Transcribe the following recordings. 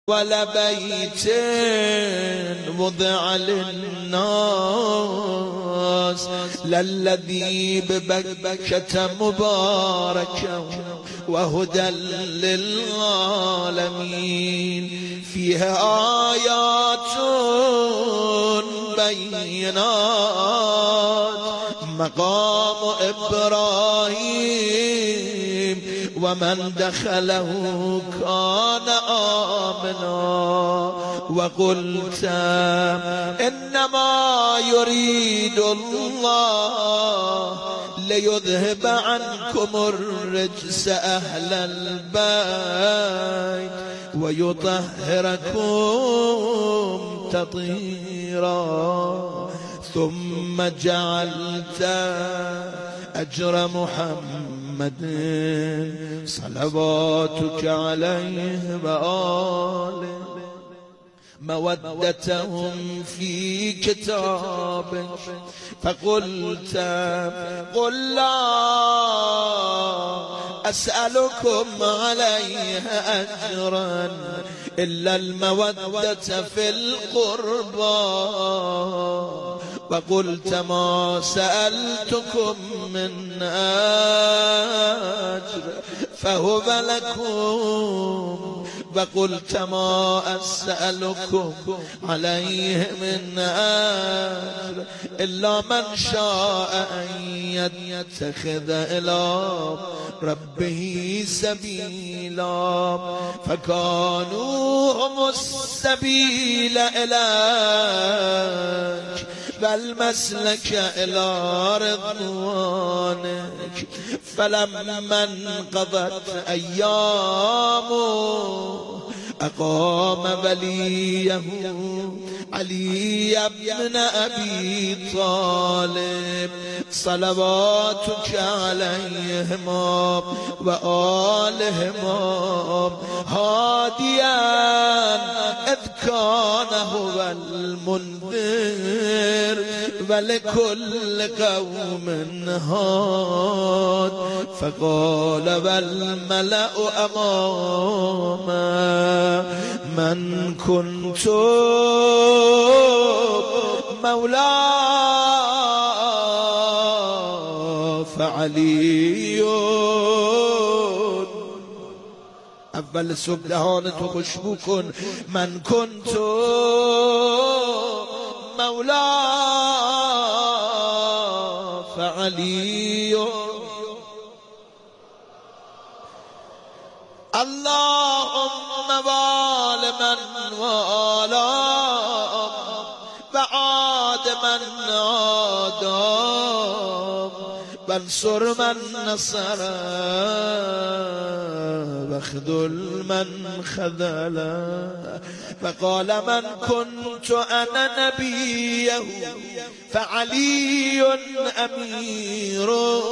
ولا بيت وضع للناس للذي ببكة مباركا وهدى للعالمين فيها آيات بينات مقام إبراهيم ومن دخله كان آمنا وقلت إنما يريد الله ليذهب عنكم الرجس أهل البيت ويطهركم تطهيرا ثم جعلت أجر محمد صلواتك عليه وآله مودتهم في كتابك فقلت قل لا أسألكم عليه أجرا إلا المودة في القربى وقلت ما سألتكم من أجر فهو لكم وقلت ما أسألكم عليه من أجر إلا من شاء أن يتخذ إلى ربه سبيلا فكانوا هم السبيل إليك والمسلك إلى رضوانك فلما انقضت أيامه أقام وليه علي بن أبي طالب صلواتك عليهما وآلهما هاديا إذ كان هو المنذر ولكل قوم هاد فقال والملأ أماما من كنت مولاه فعلي اول صبح دهانتو خوشبو کن من كنت مولاه فعلي اللهم وال من والاه وعاد من عاداه وانصر من نصره واخذل من خذله فقال من كنت أنا نبيه فعلي أميره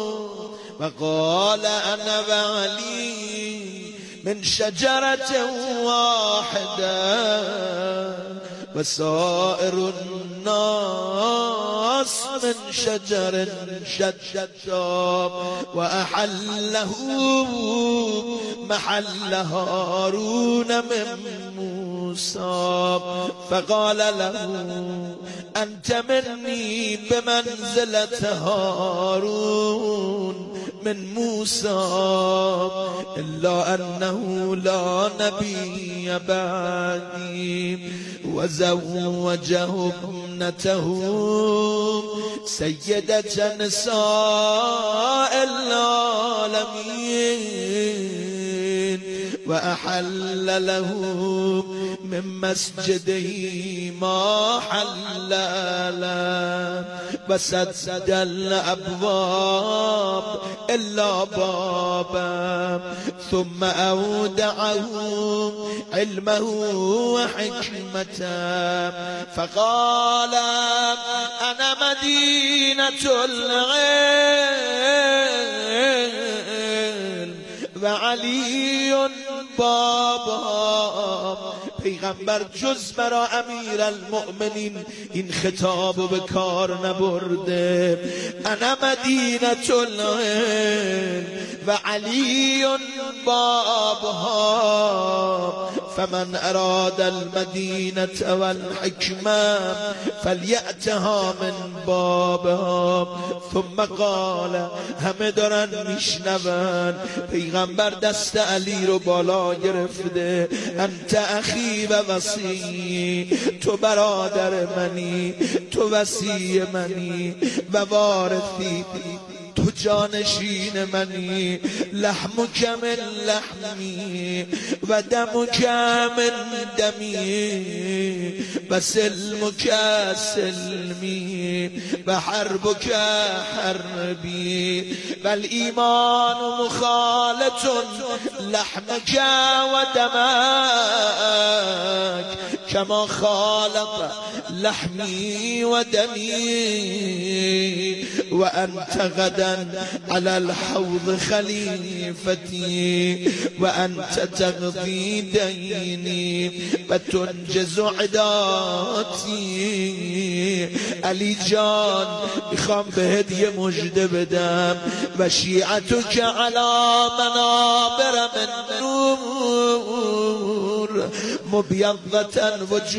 وقال أنا وعلي من شجرة واحدة وسائر الناس من شجر شتى وأحله محل هارون من موسى فقال له أنت مني بمنزلة هارون من موسى إلا أنه لا نبي بعدي وزوجه ابنته سيدة نساء العالمين وأحل له من مسجده ما حل له وسد الأبواب إلا بابا ثم أودعه علمه وحكمته فقال أنا مدينة العلم وعلي بابا پیغمبر جز برا امیر المؤمنین این خطاب به کار نبرده انا مدینة العلم و علی بابها فمن اراد المدینة والحکمة فلیأتها من بابها. ثم قال، همه دارن میشنون، پیغمبر دست علی رو بالا گرفته، انت اخی و وصی، تو برادر منی، تو وصی منی و وارثی، تو جانشین منی، لحمک من لحمی و دمک من دمی و سلمک سلمی و حربک حربی و الایمان مخالط لحمک و دمک کما خالط لحمی و دمی و انت غدا على الحوض خليفتي وأنت تقضي ديني وتنجز عداتي. علی جان میخوام بهت یه مژده بدم، و شیعتک علی منابر من نور مبیضة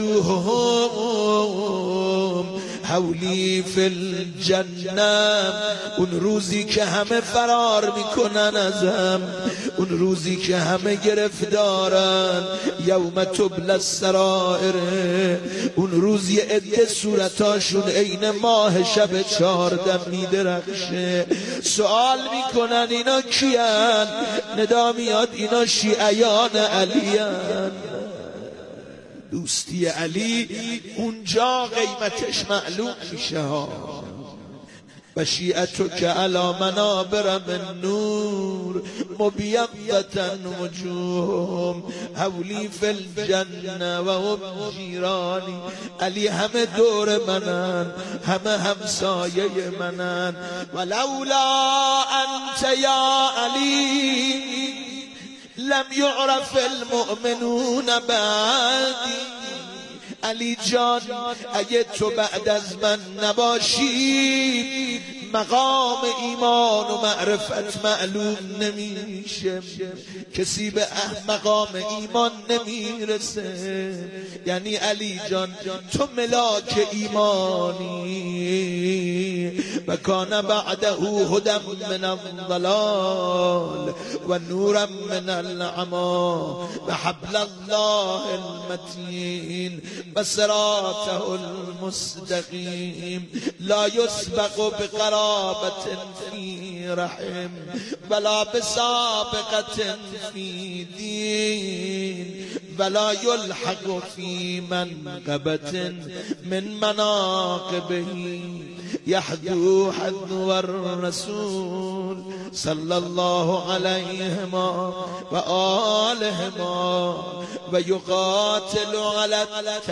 وجوههم حولی فی الجنه. اون روزی که همه فرار میکنن ازم، اون روزی که همه گرفتارن، یوم تبلی السرائر، اون روزی عده صورتاشون عین ماه شب 14 میدرخشه. سوال میکنن اینا کیان؟ ندا میاد اینا شیعیان علیان. دوستی علی اونجا قیمتش معلوم میشه ها. و شیعتک علی منابر من نور مبیضة وجوههم حولی فی الجنه و هم جیرانی. علی همه دور منن، همه همسایه منن. ولولا انت یا علی لم يعرف المؤمنون بعدی. علی جان اگه تو بعد از من نباشی، مقام ایمان و معرفت معلوم نمیشه، کسی به مقام ایمان نمیرسه. یعنی علی جان تو ملاک ایمانی. و کان بعده هدی من الضلال و نورا من العمی و حبل الله المتین و صراطه المستقیم لا یسبق بقرابة فی رحم ولا بسابقة فی دین ولا يلحق في منقبة من مناقبه يحذو حذو الرسول صلى الله عليهما وآلهما ويقاتل على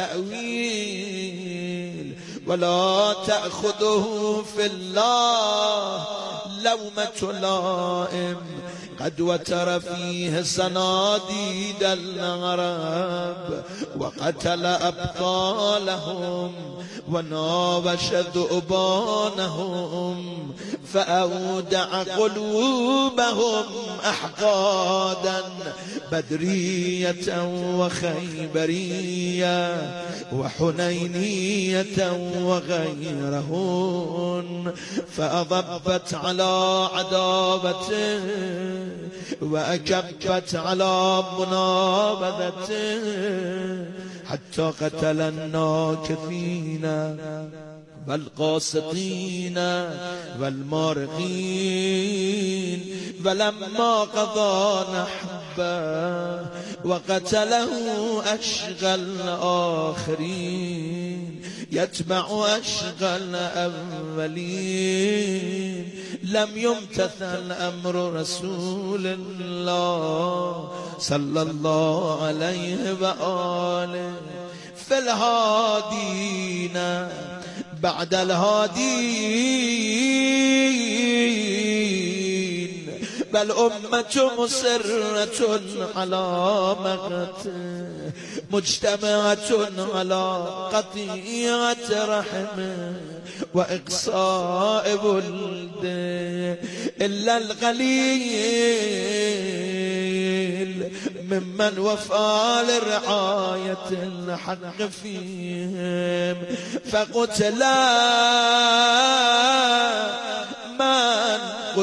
التأويل ولا تأخذه في الله لومة لائم قد وتر فيه صناديد العرب وقتل أبطالهم وناوش ذؤبانهم فأودع قلوبهم أحقادا بدرية وخيبرية وحنينية وغيرهن فأضبت على عداوته وأكبت على منابذته حتى قتل الناكثين والقاسطين والمارقين ولما قضى نحبه وقتله أشقى الآخرين يتبع أشقى الأولين لم يمتثل أمر رسول الله صلى الله عليه وآله في الهادين بعد الهادين بل أمة مسرة على مقته مجتمعة على قطيعة رحمه وإقصاء ولده إلا القليل ممن وفى لرعاية الحق فيهم فقتل من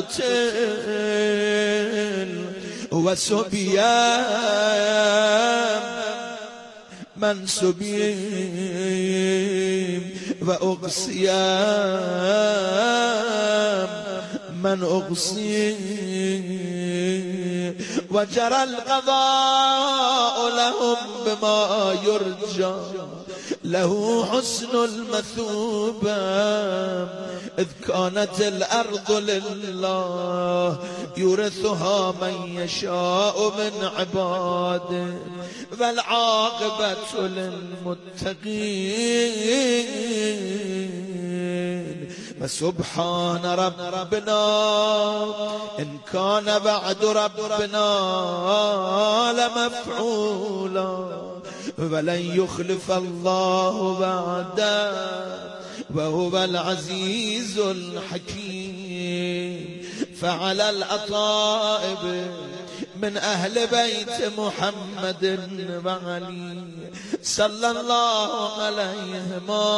قتل وسبي من سبي وأقصي من أقصي وجرى القضاء لهم بما يرجى له حسن المثوبة إذ كانت الأرض لله يورثها من يشاء من عباده والعاقبة للمتقين فسبحان ربنا إن كان بعد ربنا لمفعولا ولن يخلف الله بعده وهو العزيز الحكيم فعلى الأطائب من أهل بيت محمد وعلي صلى الله عليهما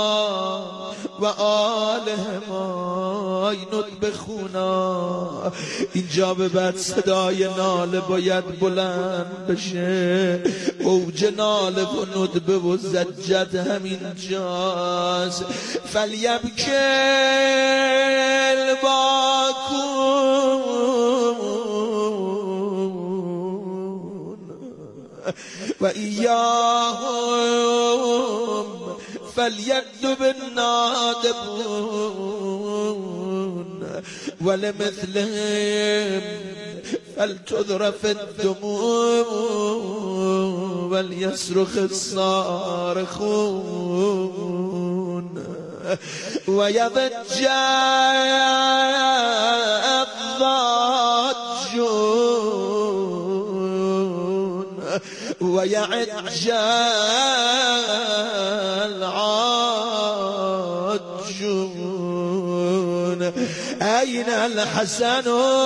وآلهما ينطبخونا اینجا به بعد صدای ناله باید بلند بشه اوج ناله و ندبه و زجت همین جاست فلیبکل باکون و ایاهم فلیکذب النادبون ولمثلهم فلتذرف الدموع وليصرخ الصارخون ويضج الضاجون ويعج العاجون أين الحسن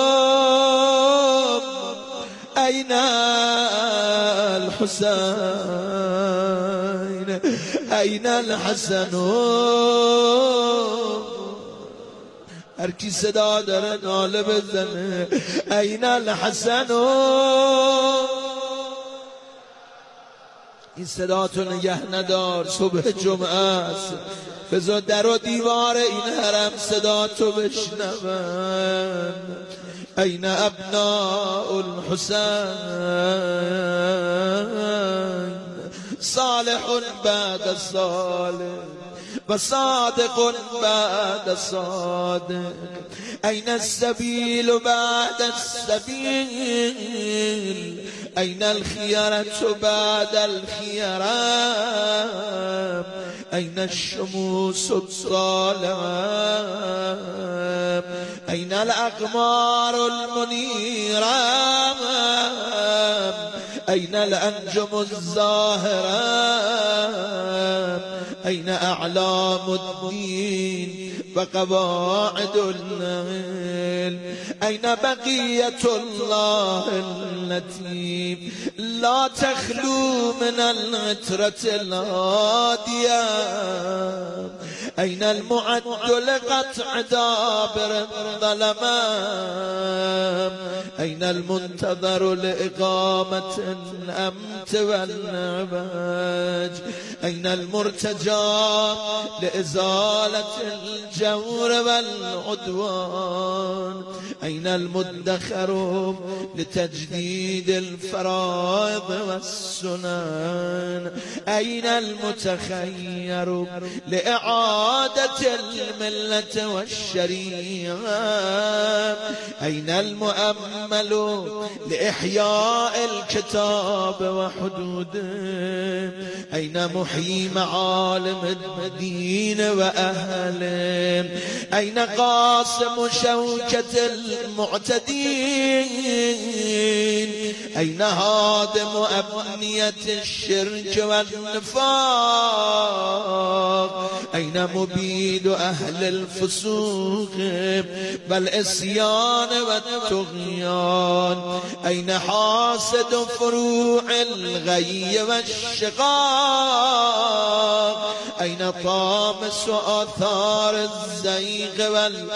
أين الحسين أين الحسن هر کی صدا داره ناله بزنه أين الحسن این صدا تو نگه ندار صبح جمعه است بذار در و دیوار این حرم صدا تو بشنون أين أبناء الحسين صالح بعد صالح وصادق بعد صادق أين السبيل بعد السبيل أين الخيرة بعد الخيرة أين الشموس الطالعة أين الأقمار المنيرة أين الأنجم الزاهرة أين أعلام الدين وقواعد النيل أين بقية الله التي لا تخلو من العترة الهادية أين المعد لقطع دابر الظلماء أين المنتظر لإقامة الأمت والنعماج أين المرتجى لإزالة الجور والعدوان أين المدخر لتجديد الفرائض والسنن أين المتخير لإعادة الملة والشريعة أين المؤمل لإحياء الكتاب وحدوده أين محيي معالم الدين وأهله أين قاسم شوكة المعتدين أين هادم أبنية الشرك والنفاق أين مبيد أهل الفسوق والعصيان والطغيان أين حاسد فروع الغي والشقاق أين طامس آثار الزيغ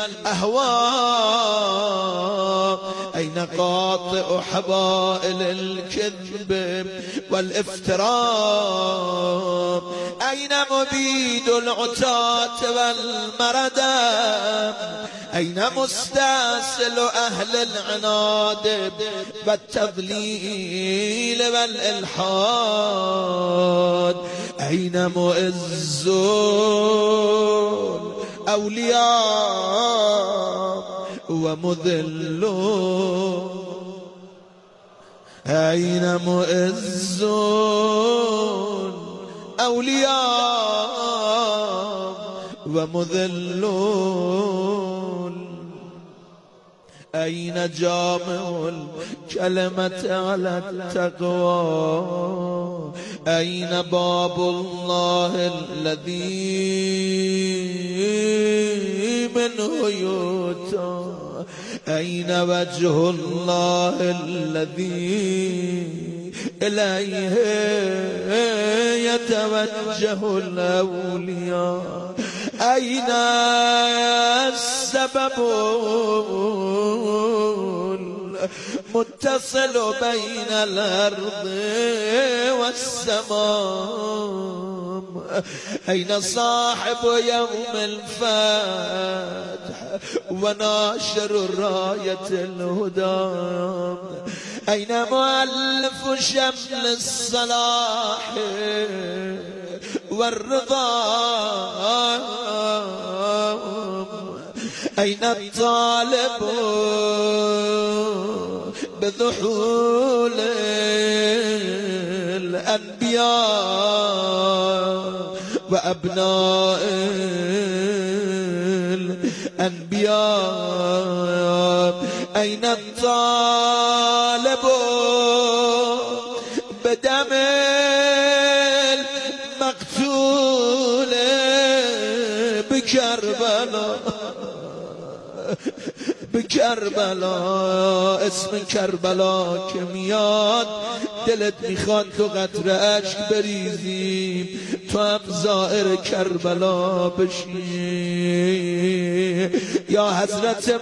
والأهواء أين قاطع حبائل الكذب والافتراء أين مبيد العتاة والمردة أين مستأصل أهل العناد والتضليل والإلحاد أين مؤز أولياء ومذل أين مؤز أولياء ومذلون أين جامع الكلمة على التقوى أين باب الله الذي منه يؤتى أين وجه الله الذي إليه يتوجه الأولياء أين السبب المتصل بين الأرض والسماء أين صاحب يوم الفتح وناشر راية الهدى أين مؤلف شمل الصلاح والرضا أين الطالب بذحول الأنبياء وأبناء الأنبياء أين الطالب بدم المقتول بكربلاء بكربلاء اسم کربلا که میاد دلت میخواد تو قطره اشک بریزی تو هم زائر کربلا بشی یا حضرت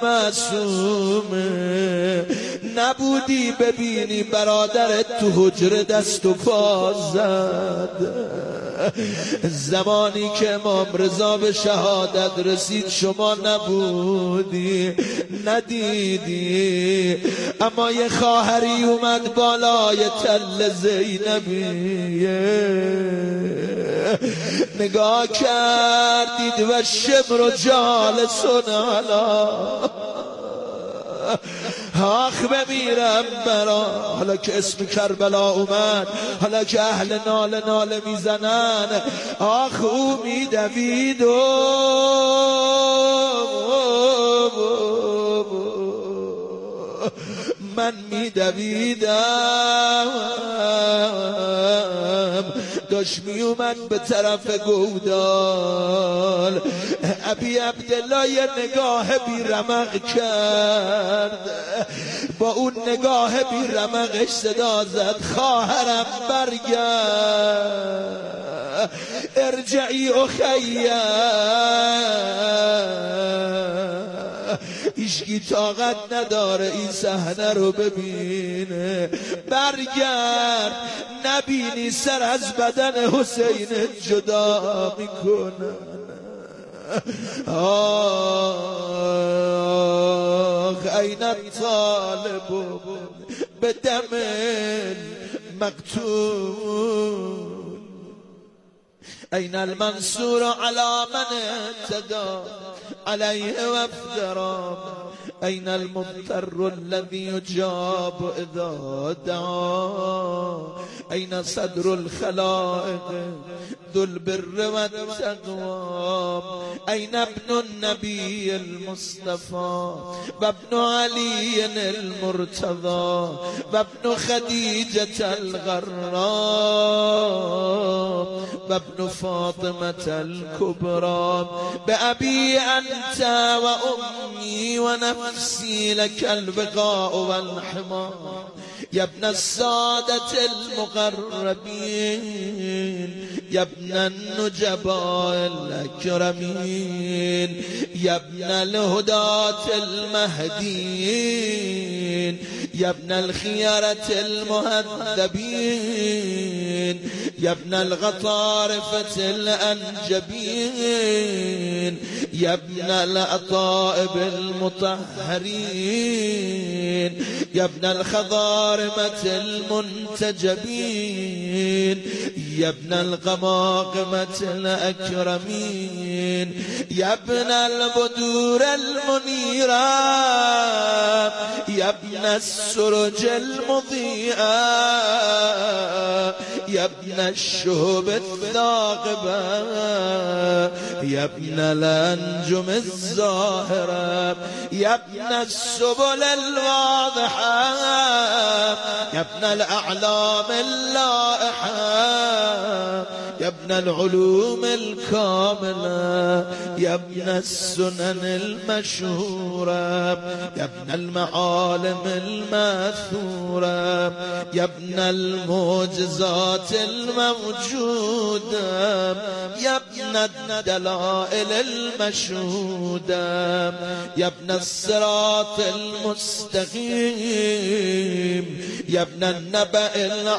معصومه نبودی ببینی برادرت تو حجره دست و پا زد زمانی که امام رضا به شهادت رسید شما نبودی ندیدی اما یه خواهری اومد بالای تل زینبیه نگاه کردید و شمر و جالسون علا آخ بمیرم برا حالا که اسم کربلا اومد حالا که اهل ناله ناله میزنن آخ او میدوید من میدویدم داشت میومد به طرف گودال ابی عبدالله یه نگاه بی رمق کرد با اون نگاه بی رمقش صدا زد خواهرم برگرد ارجعی اخیه ایشکی طاقت نداره این صحنه رو ببینه برگرد نبینی سر از بدن حسین جدا میکنن آخ این الطالب به دم مقتول أين المنصور على من اعتدى عليه وافترى أين المضطر الذي يجاب إذا دعا أين صدر الخلائق ذو البر والتقوى. أين ابن النبي المصطفى وابن علي المرتضى وابن خديجة الغراء وابن فاطمة الكبرى؟ بأبي أنت وأمي ونفسي لك البقاء والحماء. يا ابن السادة المقربين، يا ابن النجباء الأكرمين، يا ابن الهداة المهديين، يا ابن الخيرة المهذبين، يا ابن الغطارفة الأنجبين، يا ابن الأطائب المطهرين، يا ابن الخضارمة المنتجبين، يا ابن الغماقمة الأكرمين، يا ابن البدور المنيرة، يا ابن السرج المضيئة، يا ابن الشهب الثاقبة، يا ابن الأنجم الزاهرة، يا ابن السبل الواضحة، يا ابن الأعلام اللائحة، يا ابن العلوم الكاملة، يا ابن السنن المشهورة، يا ابن المعالم الماثورة، يا ابن المعجزات الموجودة، يا ابن الدلائل المشهودة، يا ابن الصراط المستقيم، يا ابن النبأ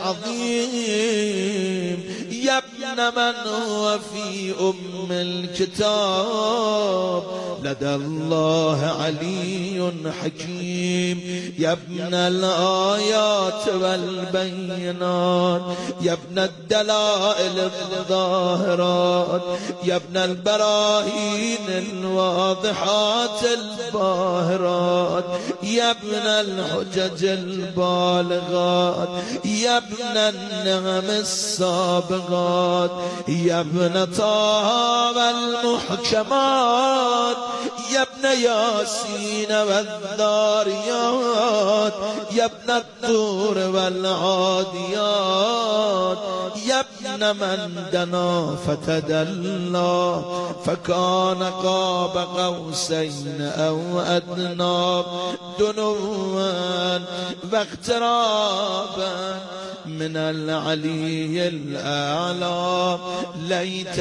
العظيم، يا ابن من هو في أم الكتاب لدى الله علي حكيم، يا ابن الآيات والبينات، يا ابن الدلائل الظاهرات، يا ابن البراهين الواضحات الباهرات، يا ابن الحجج البالغات، يا ابن النعم السابغات، يا ابن طه والمحكمات، يا ابن ياسين والذاريات، يا ابن الطور والعاديات، يا ابن من دنا فتدلى فكان قاب قوسين أو أدنى، دنوا واقترابا من العلي الأعلى. ليت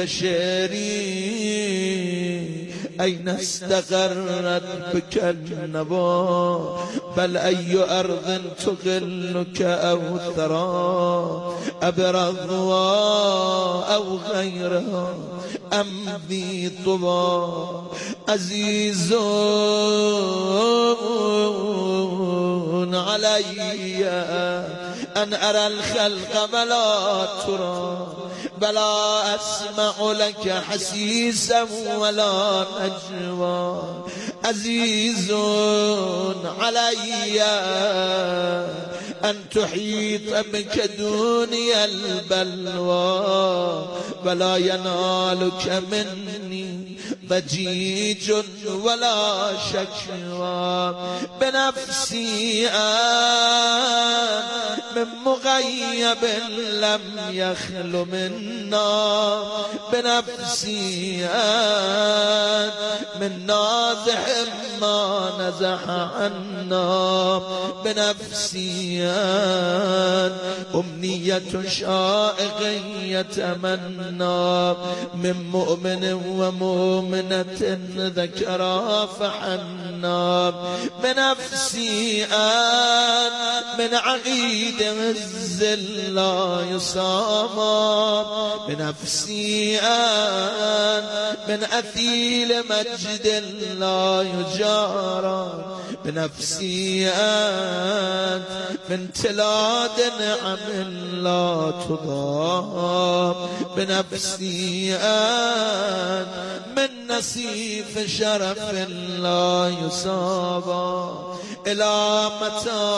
شعري أين استقرت بك النوى، بل أي أرض تغلك أو ثرى، أبرضوا أو غيرها أم ذي طوى. عزيز علي أن أرى الخلق ولا ترى، بلا أسمع لك حسيسا ولا نجوى. عزيز علي أن تحيط بك دنيا البلوى، ولا ينالك مني ضجيج ولا شكوى. بنفسي من مغيب لم يخل منا، بنفسي من نازح ما نزح عنا، بنفسي أمنية شائق يتمنى من مؤمن ومؤمنة ذكرى فحنا. بنفسي من عقيد عز لا يصام، بنفسي من أثيل مجد لا يجارى، بنفسي من تلاد نعم لا تضام، بنفسي من نسيف شرف لا يصابى. إلى متى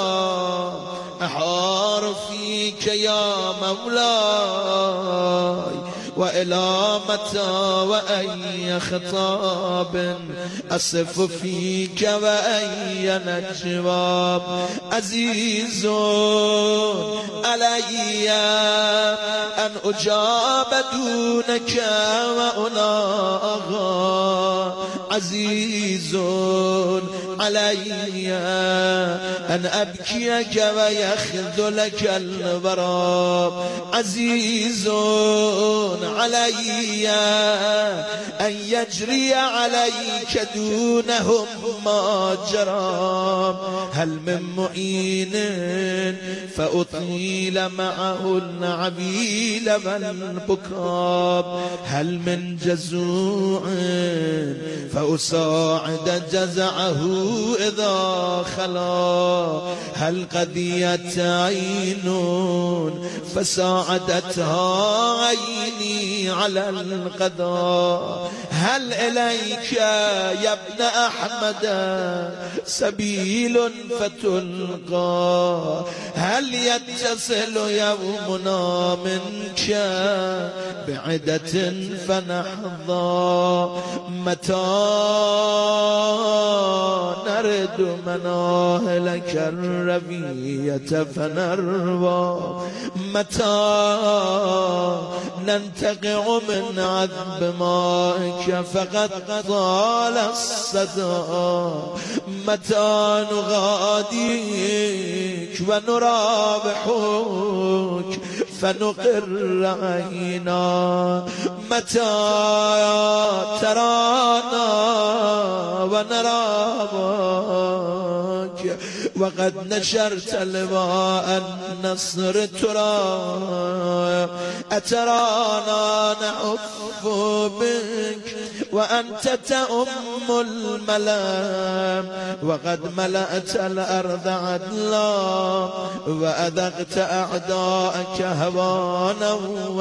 أحار فيك يا مولاي وإلى متى وأي خطاب أصف فيك وأي نجواب عزيز علي أن أجاب دونك وأناغى عزيز علي أن أبكيك ويخذلك البراب عزيز علي أن يجري عليك دونهم ما جرى هل من معين فأطيل معه العبيل والبكاب هل من جزوع فأساعد جزعه إذا خلا هل قضيت عين فساعدتها عيني على القضاء هل إليك يا ابن أحمد سبيل فتلقى هل يتصل يومنا منك بعدة فنحظى متى نرد مناهلك الربية فنروى متى ننتقع من عذب مائك فقد طال الصدى متى نغاديك ونرابحك فنقر عينا متى ترانا ونرابك وقد نشرت لواء النصر ترى أترانا نحف بك وأنت تأم الملام وقد ملأت الأرض عدلا وأذقت أعداءك هوانا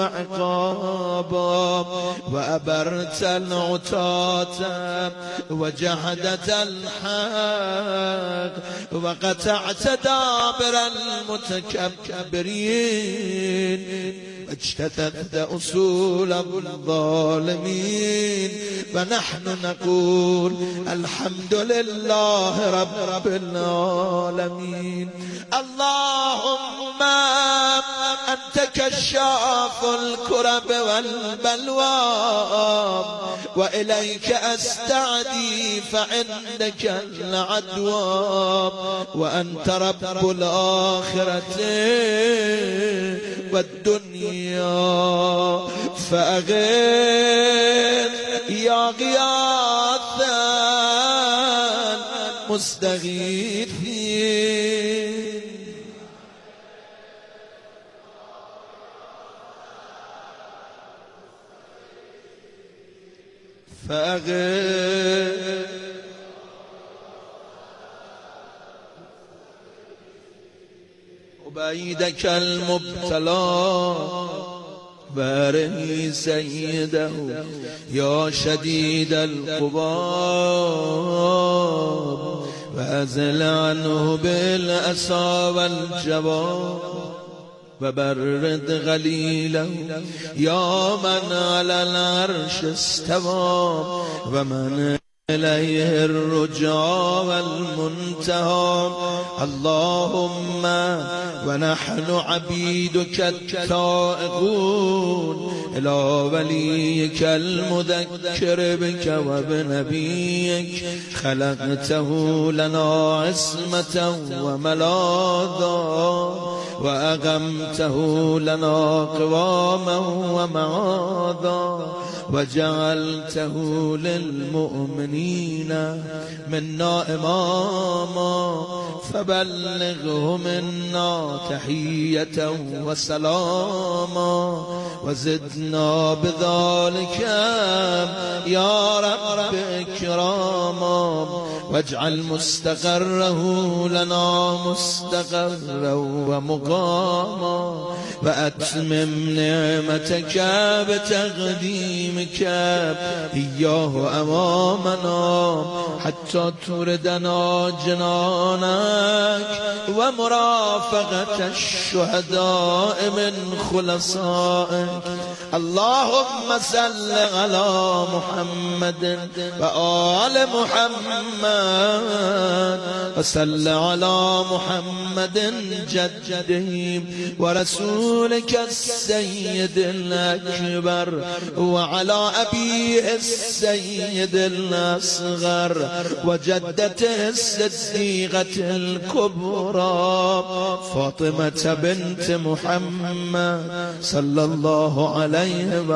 وعقابا وأبرت العتاة وجحدت الحق وقطعت دابر المتكبرين واجتثثت أصول الظالمين فنحن نقول الحمد لله رب العالمين اللهم أنت كشاف الكرب والبلوى وإليك أستعدي فعندك العدوى وأنت رب الآخرة والدنيا فأغث يا غياث المستغيثين فأغث عبيدك المبتلى باره سيده يا شديد القباب وأزل عنه بالأسى والجباب وبرد غليله يا من على العرش استوى ومن إليه الرجاء والمنتهى اللهم ونحن عبيدك التائقون إلى وليك المذكر بك وبنبيك خلقته لنا عصمة وملاذا وأقمته لنا قواما ومعاذا وجعلته للمؤمنين منا إماما فبلغه منا تحية وسلاما وزدنا بذلك يا رب إكراما واجعل مستقره لنا مستقرا ومقاما وأتمم نعمتك بتقديمك إياه أمامنا حتى تردنا جنانك ومرافقة الشهداء من خلصائك اللهم صل على محمد وآل محمد وصل على محمد جده ورسولك السيد الأكبر وعلى أبيه السيد الأصغر وجدته الصديقة الكبرى فاطمة بنت محمد صلى الله عليه وسلم